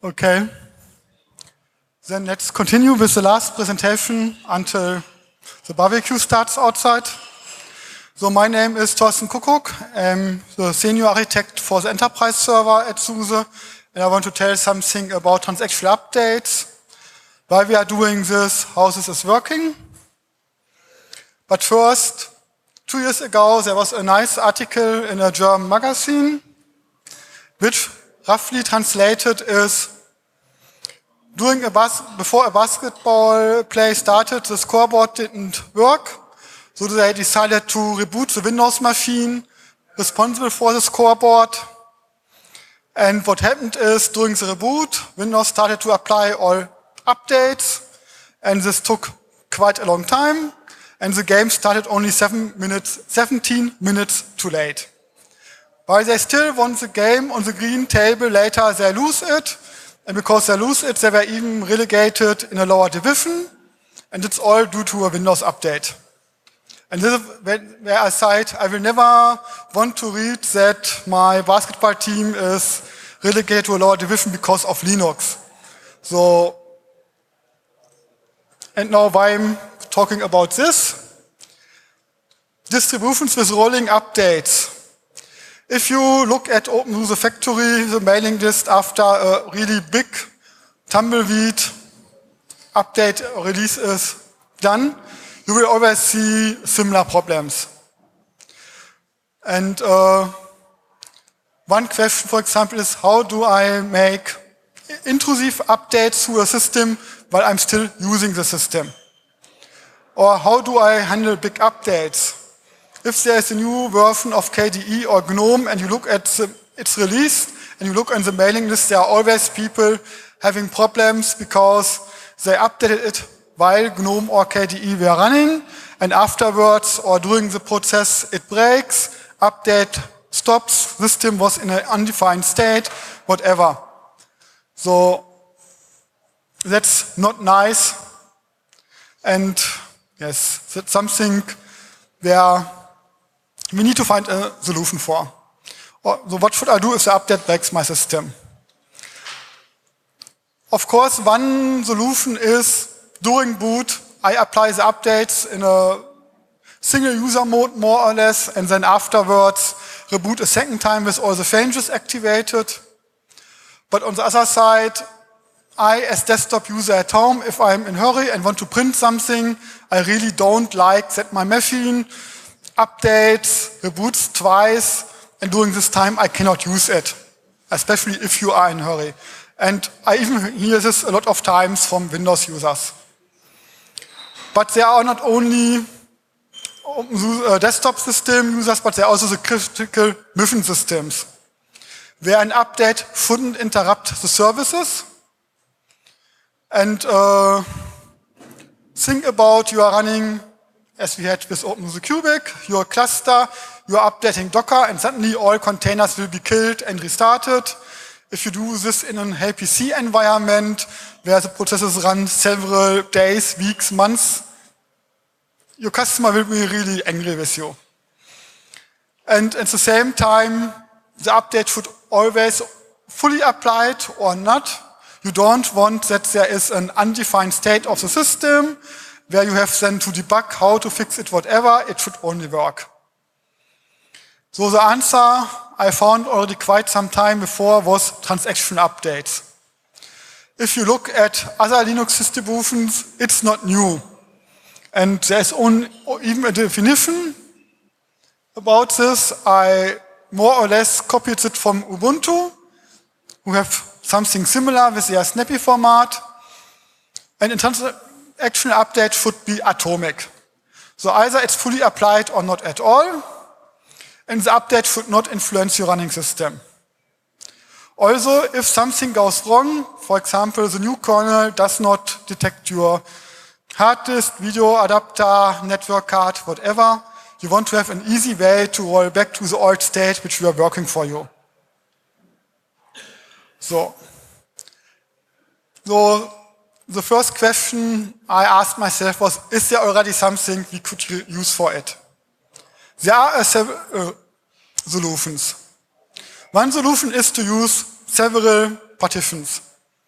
Okay. Then let's continue with the last presentation until the barbecue starts outside. So my name is Thorsten Kuckuck. I'm the senior architect for the enterprise server at SUSE, and I want to tell something about transactional updates, why we are doing this, how this is working. But first, 2 years ago, there was a nice article in a German magazine, which roughly translated is, before a basketball play started, the scoreboard didn't work, so they decided to reboot the Windows machine responsible for the scoreboard. And what happened is, during the reboot, Windows started to apply all updates, and this took quite a long time, and the game started only 17 minutes too late. While they still won the game on the green table, later they lose it, and because they lose it, they were even relegated in a lower division, and it's all due to a Windows update. And this is where I said, I will never want to read that my basketball team is relegated to a lower division because of Linux. So, and now why I'm talking about this. Distributions with rolling updates. If you look at OpenSUSE Factory, the mailing list after a really big tumbleweed update release is done, you will always see similar problems. And one question, for example, is how do I make intrusive updates to a system while I'm still using the system? Or how do I handle big updates? If there is a new version of KDE or GNOME and you look at its release and you look on the mailing list, there are always people having problems because they updated it while GNOME or KDE were running, and afterwards or during the process it breaks, update stops, system was in an undefined state, whatever. So that's not nice, and yes, that's something where we need to find a solution for. So what should I do if the update breaks my system? Of course, one solution is during boot, I apply the updates in a single user mode more or less, and then afterwards reboot a second time with all the changes activated. But on the other side, I, as desktop user at home, if I'm in a hurry and want to print something, I really don't like that my machine updates, reboots twice, and during this time I cannot use it, especially if you are in a hurry. And I even hear this a lot of times from Windows users. But there are not only desktop system users, but there are also the critical mission systems, where an update shouldn't interrupt the services. And think about you are running, as we had with OpenSUSE Cubic, your cluster, you are updating Docker, and suddenly all containers will be killed and restarted. If you do this in an HPC environment, where the processes run several days, weeks, months, your customer will be really angry with you. And at the same time, the update should always fully applied or not. You don't want that there is an undefined state of the system, where you have then to debug how to fix it, whatever, it should only work. So the answer I found already quite some time before was transaction updates. If you look at other Linux distributions, it's not new. And there's even a definition about this. I more or less copied it from Ubuntu, who have something similar with their snappy format. And in transaction update should be atomic. So either it's fully applied or not at all. And the update should not influence your running system. Also, if something goes wrong, for example, the new kernel does not detect your hard disk, video adapter, network card, whatever, you want to have an easy way to roll back to the old state which were working for you. So the first question I asked myself was, is there already something we could use for it? There are several solutions. One solution is to use several partitions.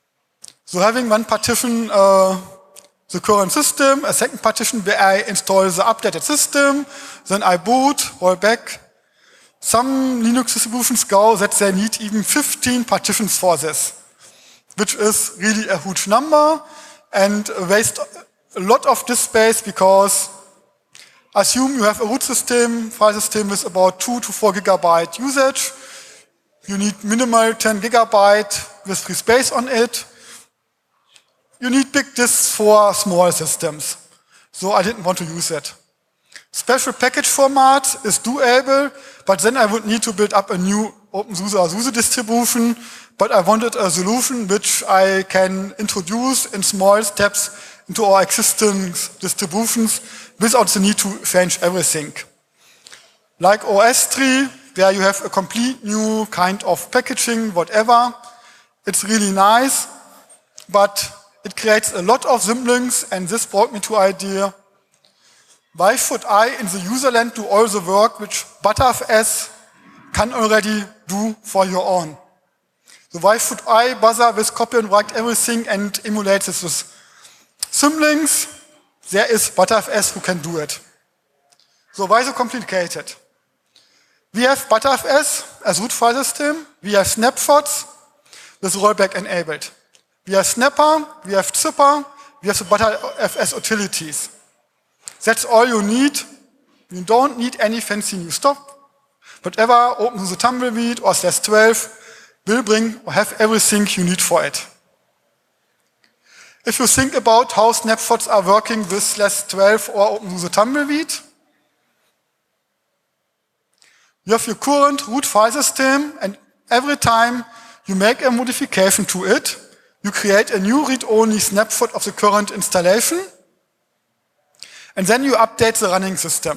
So having one partition, the current system, a second partition where I install the updated system, then I boot, roll back. Some Linux distributions go that they need even 15 partitions for this, which is really a huge number and waste a lot of disk space because assume you have a root system, file system with about 2 to 4 gigabyte usage. You need minimal 10 gigabyte with free space on it. You need big disks for small systems. So I didn't want to use it. Special package format is doable, but then I would need to build up a new OpenSUSE or SUSE distribution, but I wanted a solution which I can introduce in small steps into our existing distributions without the need to change everything. Like OS tree, where you have a complete new kind of packaging, whatever. It's really nice, but it creates a lot of symlinks, and this brought me to idea, why should I in the userland do all the work which ButterFS can already do for your own? So why should I bother with copy and write everything and emulate this with symlinks? There is ButterFS who can do it. So why so complicated? We have ButterFS as root file system. We have snapshots with rollback enabled. We have Snapper, we have Zipper, we have the ButterFS utilities. That's all you need. You don't need any fancy new stuff. Whatever OpenSUSE Tumbleweed or /12 will bring or have everything you need for it. If you think about how snapshots are working with /12 or OpenSUSE Tumbleweed, you have your current root file system, and every time you make a modification to it, you create a new read-only snapshot of the current installation, and then you update the running system.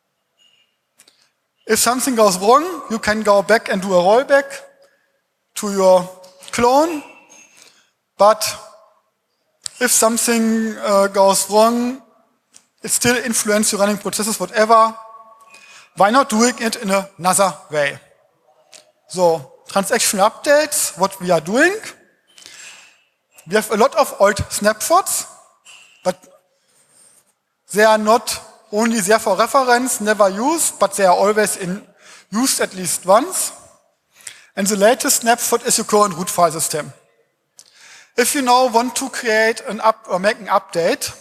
If something goes wrong, you can go back and do a rollback to your clone, but if something goes wrong, it still influences your running processes, whatever. Why not doing it in another way? So, transaction updates, what we are doing. We have a lot of old snapshots, but they are not only there for reference, never used, but they are always used at least once. And the latest snapshot is your current root file system. If you now want to create or make an update,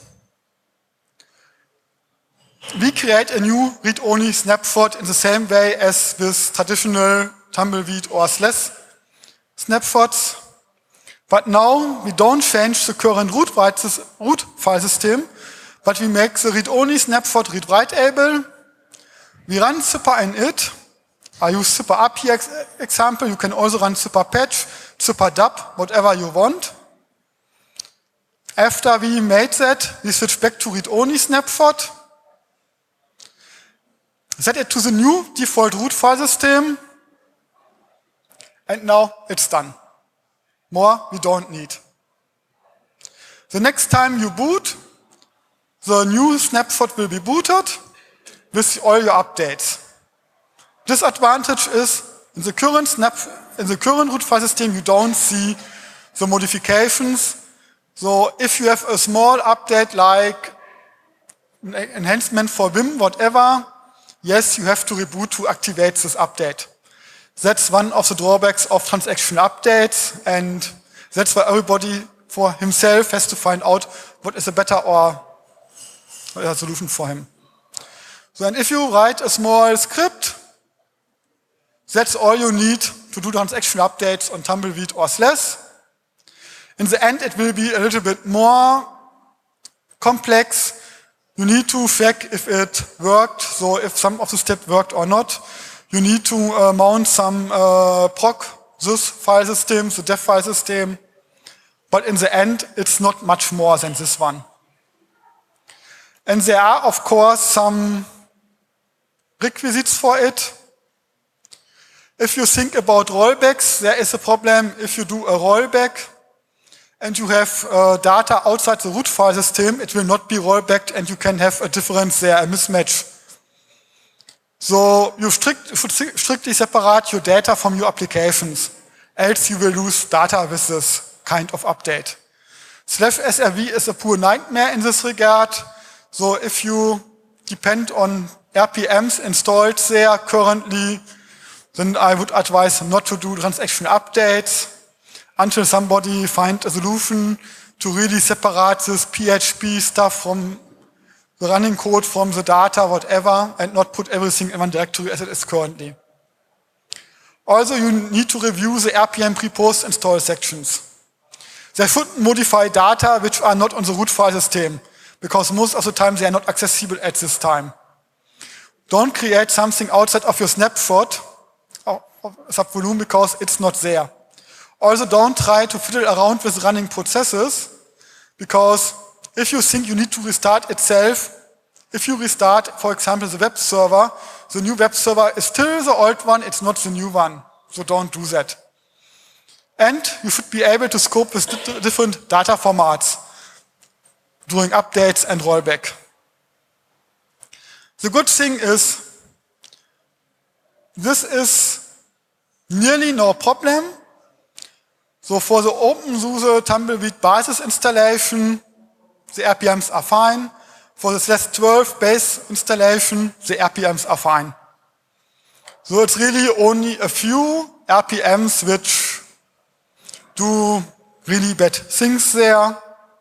we create a new read-only snapshot in the same way as with traditional Tumbleweed or // snapshots. But now we don't change the current root file system, but we make the read-only snapshot read-write-able. We run Zipper in it. I use Zipper up here example. You can also run Zipper patch, Zipper dub, whatever you want. After we made that, we switch back to read-only snapshot. Set it to the new default root file system. And now it's done. More we don't need. The next time you boot, the new snapshot will be booted with all your updates. Disadvantage is in the current root file system you don't see the modifications. So if you have a small update like an enhancement for Vim, whatever, yes, you have to reboot to activate this update. That's one of the drawbacks of transaction updates, and that's why everybody for himself has to find out what is a better or a solution for him. So, and if you write a small script, that's all you need to do transaction updates on Tumbleweed or /. In the end, it will be a little bit more complex. You need to check if it worked, so if some of the steps worked or not. You need to mount some proc, this file system, the dev file system. But in the end, it's not much more than this one. And there are, of course, some requisites for it. If you think about rollbacks, there is a problem if you do a rollback and you have data outside the root file system, it will not be rollbacked and you can have a difference there, a mismatch. So you should strictly separate your data from your applications, else you will lose data with this kind of update. /srv is a poor nightmare in this regard. So if you depend on RPMs installed there currently, then I would advise not to do transaction updates until somebody finds a solution to really separate this PHP stuff from the running code, from the data, whatever, and not put everything in one directory as it is currently. Also, you need to review the RPM pre-post install sections. They should modify data which are not on the root file system, because most of the time they are not accessible at this time. Don't create something outside of your snapshot of subvolume because it's not there. Also, don't try to fiddle around with running processes, because if you think you need to restart itself, if you restart, for example, the web server, the new web server is still the old one, it's not the new one. So don't do that. And you should be able to scope with different data formats during updates and rollback. The good thing is, this is nearly no problem. So for the OpenSUSE Tumbleweed basis installation, the RPMs are fine. For the /12 base installation, the RPMs are fine. So it's really only a few RPMs which do really bad things there.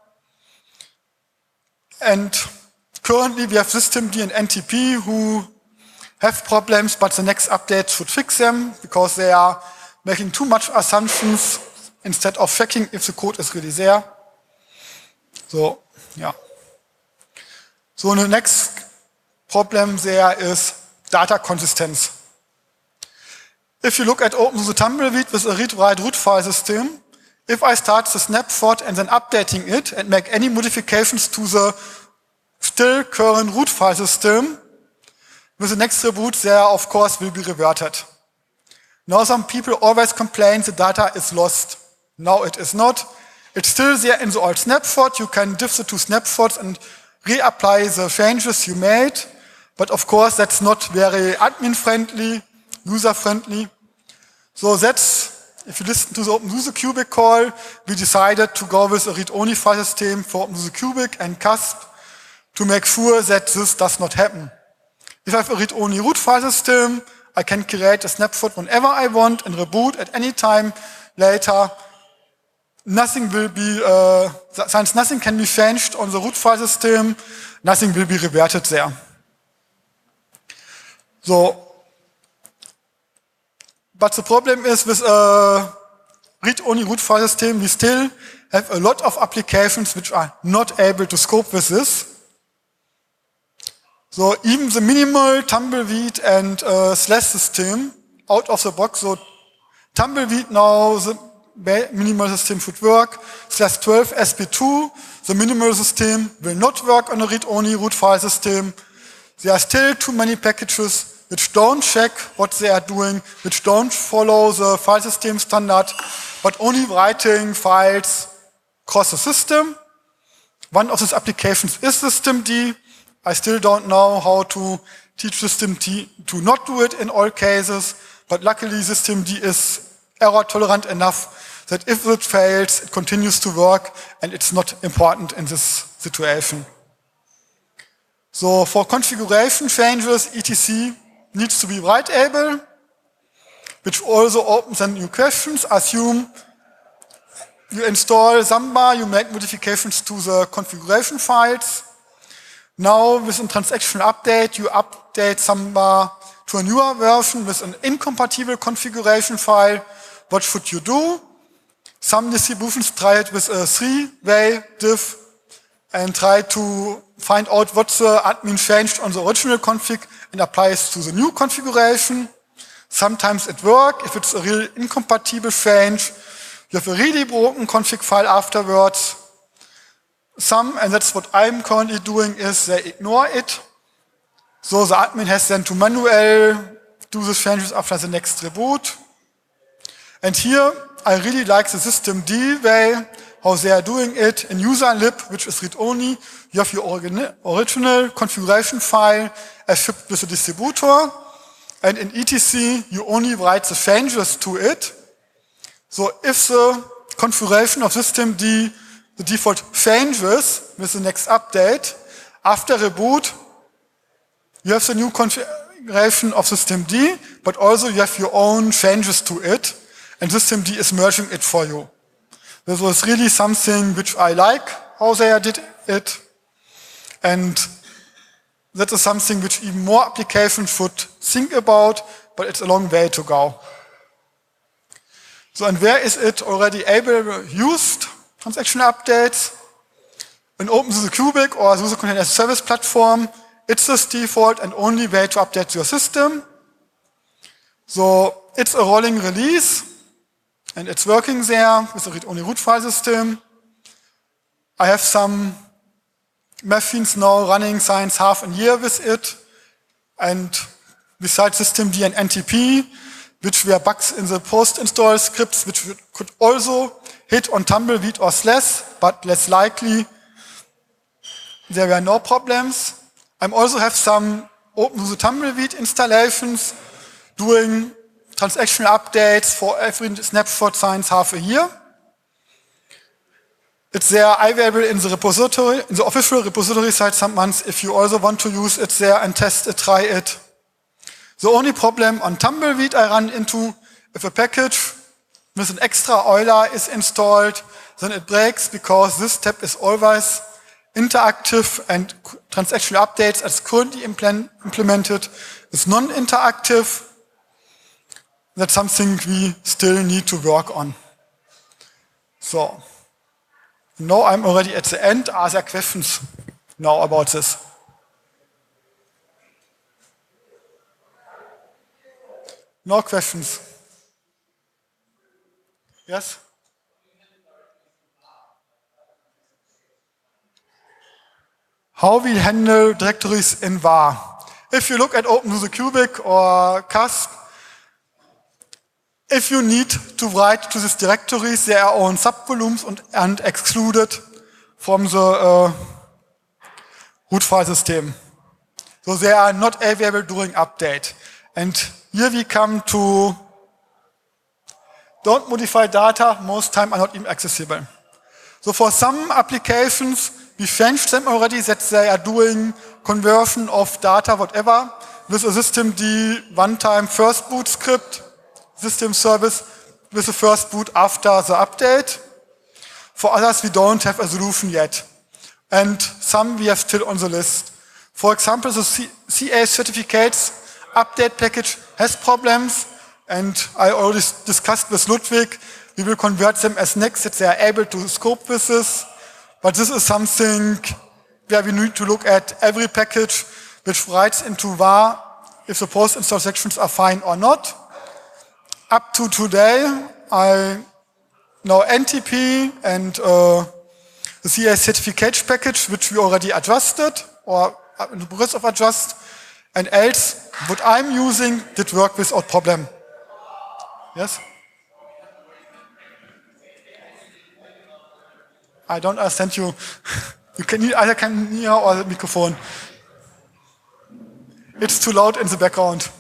And currently we have systemd and NTP who have problems, but the next update should fix them because they are making too much assumptions instead of checking if the code is really there. So, yeah. So the next problem there is data consistency. If you look at OpenSUSE Tumbleweed with a read-write root file system, if I start the snapshot and then updating it and make any modifications to the still current root file system, with the next reboot there, of course, will be reverted. Now some people always complain the data is lost. Now it is not. It's still there in the old snapshot. You can diff the two snapshots and reapply the changes you made. But of course, that's not very admin-friendly, user-friendly. So that's, if you listen to the OpenSUSE Cubic call, we decided to go with a read-only file system for OpenSUSE Cubic and CASP to make sure that this does not happen. If I have a read-only root file system, I can create a snapshot whenever I want and reboot at any time later. Nothing will be, since nothing can be changed on the root file system, nothing will be reverted there. So, but the problem is with a read-only root file system, we still have a lot of applications which are not able to scope with this. So even the minimal Tumbleweed and Slash system out of the box, so Tumbleweed now, the minimal system should work. /12 SP2, the minimal system will not work on a read-only root file system. There are still too many packages which don't check what they are doing, which don't follow the file system standard, but only writing files across the system. One of these applications is systemd. I still don't know how to teach systemd to not do it in all cases, but luckily systemd is error tolerant enough that if it fails, it continues to work and it's not important in this situation. So for configuration changes, etc needs to be writeable, which also opens then new questions. Assume you install Samba, you make modifications to the configuration files. Now with a transaction update, you update Samba to a newer version with an incompatible configuration file. What should you do? Some distributions try it with a 3-way diff and try to find out what the admin changed on the original config and applies to the new configuration. Sometimes it works. If it's a real incompatible change, you have a really broken config file afterwards. Some, and that's what I'm currently doing, is they ignore it. So the admin has then to manually do the changes after the next reboot. And here, I really like the systemd way, how they are doing it. In userlib, which is read-only, you have your original configuration file as shipped with the distributor. And in etc, you only write the changes to it. So if the configuration of systemd the default changes with the next update. After reboot, you have the new configuration of systemd, but also you have your own changes to it, and systemd is merging it for you. This was really something which I like, how they did it, and that is something which even more applications should think about, but it's a long way to go. So, and where is it already able used, transaction updates? In OpenSUSE Cubic or SUSE Container as a Service platform, it's the default and only way to update your system. So it's a rolling release, and it's working there with a read-only root file system. I have some machines now running since half a year with it, and besides systemd and NTP, which were bugs in the post-install scripts, which could also hit on Tumbleweed or SLES, but less likely. There were no problems. I also have some OpenSUSE Tumbleweed installations doing transactional updates for every snapshot since half a year. It's there available in the repository, in the official repository site some months. If you also want to use it there and test it, try it. The only problem on Tumbleweed I run into, if a package with an extra Euler is installed, then it breaks because this step is always interactive and transactional updates as currently implemented is non-interactive. That's something we still need to work on. So, now I'm already at the end. Are there questions now about this? No questions? Yes? How we handle directories in var. If you look at OpenSUSE Cubic or CASC, if you need to write to these directories their own subvolumes and excluded from the root file system. So they are not available during update. And here we come to don't modify data, most time are not even accessible. So for some applications, we changed them already that they are doing conversion of data, whatever, with a systemd one-time first boot script, system service with the first boot after the update. For others, we don't have a solution yet. And some we have still on the list. For example, the CA certificates update package has problems, and I already discussed with Ludwig, we will convert them as next that they are able to scope with this. But this is something where we need to look at every package which writes into var if the post-install sections are fine or not. Up to today, I know NTP and the CA certificate package, which we already adjusted or in the progress of adjust, and else what I'm using did work without problem. Yes? I don't understand you. You can either come near or the microphone. It's too loud in the background.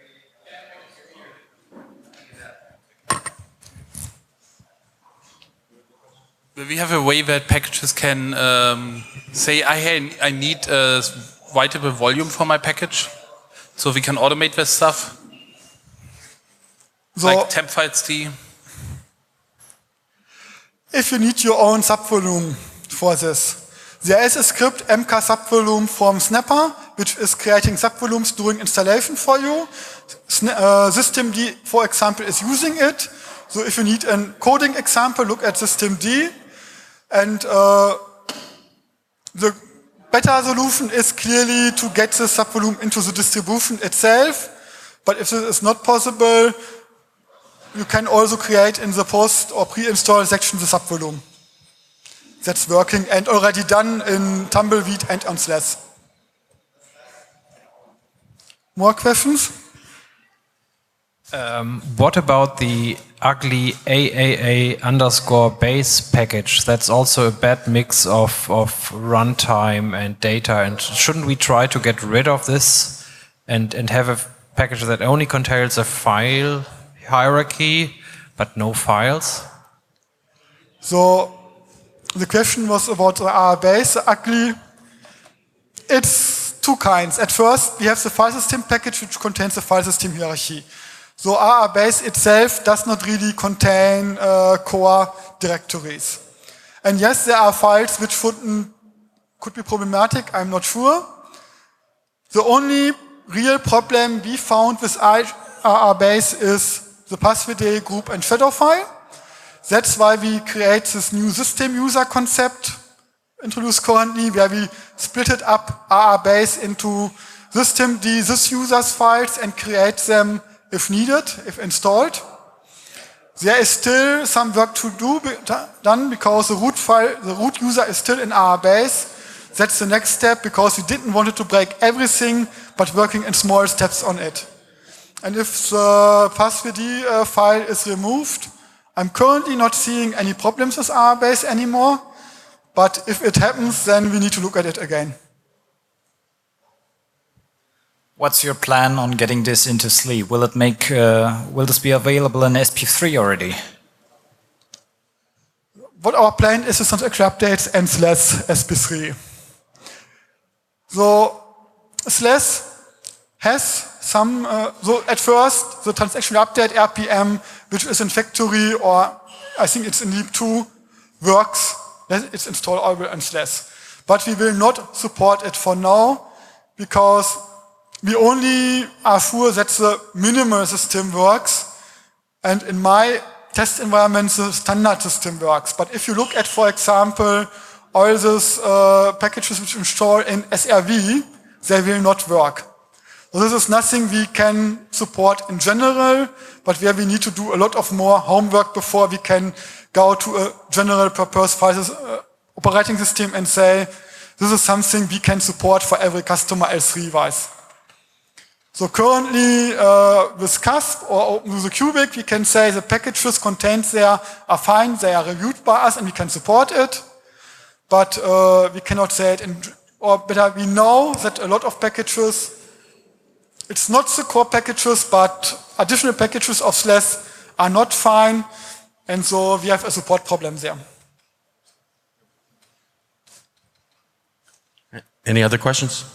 We have a way that packages can say, I need a writable volume for my package, so we can automate this stuff, So, like temp files D. if you need your own subvolume for this, there is a script mk subvolume from Snapper, which is creating subvolumes during installation for you. Systemd, for example, is using it. So if you need a coding example, look at systemd. And the better solution is clearly to get the subvolume into the distribution itself. But if this is not possible, you can also create in the post or pre-install section the subvolume. That's working and already done in Tumbleweed and on SLES. More questions? What about the ugly AAA_base package? That's also a bad mix of runtime and data. And shouldn't we try to get rid of this and have a package that only contains a file hierarchy but no files? So The question was about the R base, the ugly. It's two kinds. At first, we have the file system package which contains the file system hierarchy. So R base itself does not really contain core directories. And yes, there are files which could be problematic, I'm not sure. The only real problem we found with RR base is the password group and shadow file. That's why we create this new system user concept introduced currently, where we split it up RR base into systemd this user's files and create them if needed, if installed. There is still some work to do done because the root user is still in RR base. That's the next step because we didn't want it to break everything, but working in small steps on it. And if the password file is removed, I'm currently not seeing any problems with RR base anymore. But if it happens, then we need to look at it again. What's your plan on getting this into SLE? Will this be available in SP3 already? What our plan is to transaction updates and /SP3. So has some, so at first the transaction update RPM, which is in factory or I think it's in Leap 2, works. It's installable in /. But we will not support it for now because we only are sure that the minimal system works. And in my test environment, the standard system works. But if you look at, for example, all these packages which install in SRV, they will not work. So this is nothing we can support in general, but where we need to do a lot of more homework before we can go to a general purpose operating system and say, this is something we can support for every customer L3-wise. So currently with CASP or OpenSUSE Cubic, we can say the packages contained there are fine, they are reviewed by us and we can support it. But we cannot say it, or better, we know that a lot of packages, it's not the core packages, but additional packages of /, are not fine. And so we have a support problem there. Any other questions?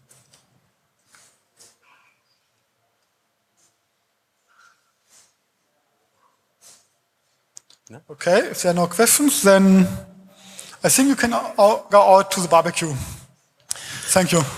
No? Okay, if there are no questions, then I think you can go out to the barbecue. Thank you.